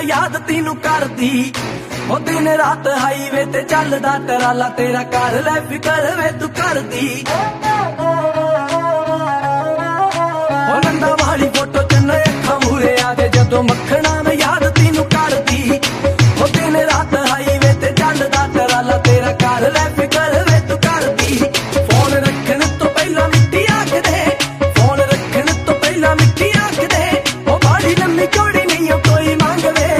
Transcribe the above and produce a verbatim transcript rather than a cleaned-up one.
याद तीनू करदी ओ दिन रात हाईवे ते चलदा टराला तेरा कर लै फिकर वे तू करदी ओ नंदा वाली फोटो च अखां मूरे आ गए जदों मक्खना